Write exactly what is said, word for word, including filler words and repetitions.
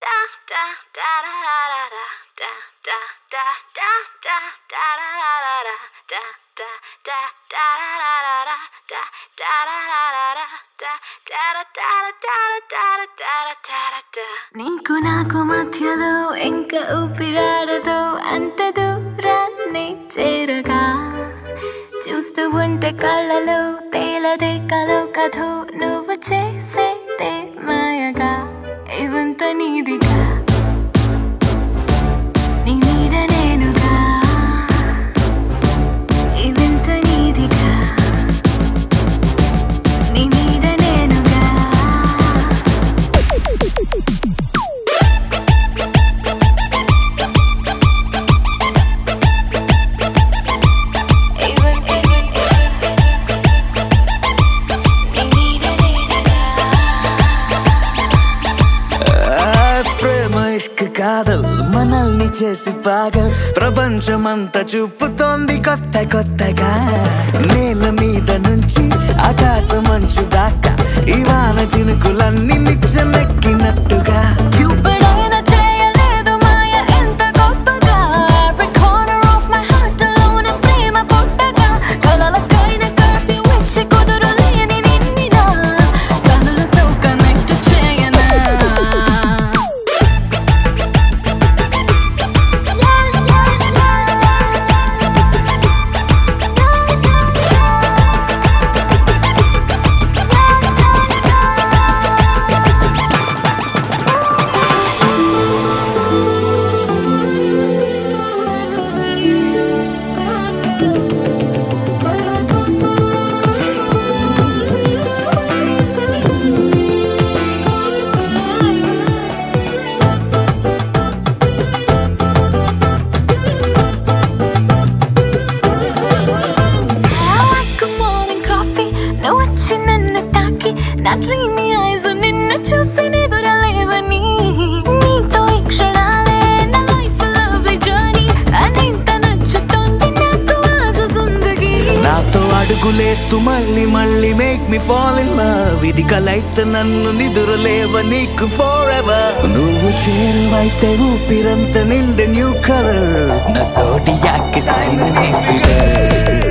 నీకు నాకు మధ్యలో ఇంకా ఊపిరాడదో అంత దూరాన్ని చేరగా చూస్తూ ఉంటే కళ్ళలో తేలదే కలో కథో నువ్వు చేసేదే మాయగా ఇవంత నీదిగా నీ నీడ నేనుగా ఇవంత నీదిగా నీ నీడ నేనుగా కాదల్ మనల్ని చేసి పాగల్ ప్రపంచమంతా చూపుతోంది కొత్త కొత్తగా నేల మీద నుంచి ఆకాశం మంచు దాకా ఈ వాన చినుకులన్నీ నిచ్చెనెక్కినట్టుగా నా డ్రీమీ ఐస్ నిన్ను చూసి నిదురలేవని నీతో ఈ క్షణాలే నా లైఫ్ లవ్లీ జర్నీ అనింత నచ్చుతోంది నాకు ఆజ జిందగీ నాతో అడుగులేస్తూ మళ్ళీ మళ్ళీ make me fall in love ఇది కలైతే నన్ను నిదురలేవ నీకు ఫోర్ ఎవర్ నువ్వు చేరువైతే ఊపిరంత నిండే న్యూ కలర్ నా జోడియాక్ సైన్ నీ ఫిగర్